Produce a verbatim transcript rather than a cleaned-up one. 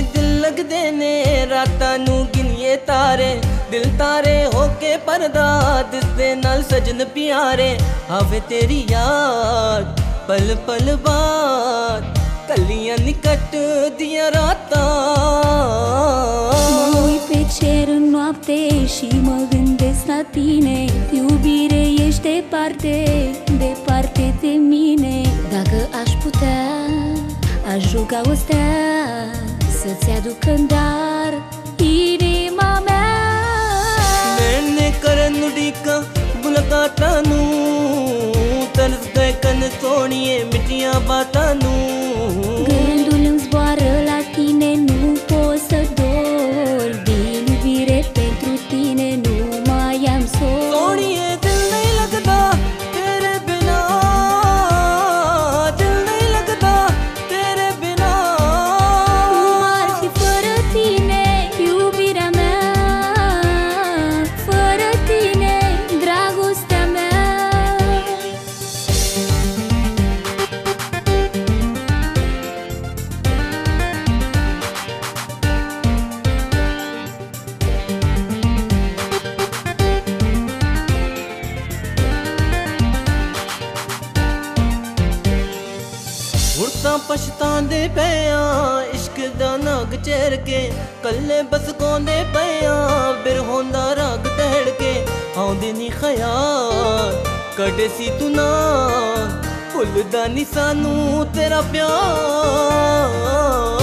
दिल लगदे ने रातां नू गिनिए तारे दिल तारे होके परदा दिसदे नाल सजन प्यारे आवे तेरी याद पल पल बाद कलियां निकट दियां रातां mă uit pe cer în noapte și mă gândesc la tine. Iubire, ești departe, departe de mine. Dacă aș putea, aș ruga o stea să-ți aduc în dar inima mea. मैंने करन नुडीका मुलाकातां नू तरस गए कन सोनिए मिठियां बातां नू Gândul îmi zboară la tine, nu pot să dor. Din iubire pentru tine nu mai am sol. सोनिए दिल नहीं लगदा तेरे बिना दिल नहीं लगदा तेरे बिना Cum ar fi fără tine iubirea mea, fără tine dragostea mea. उड़ता पछतांदे पिया इश्क दा नाग चेर के कल्ले बस गांदे पिया बिर होंदा राग दहड़ के आउंदे नी ख्याल कड़े सी तू ना भुलदा नी सानू तेरा प्यार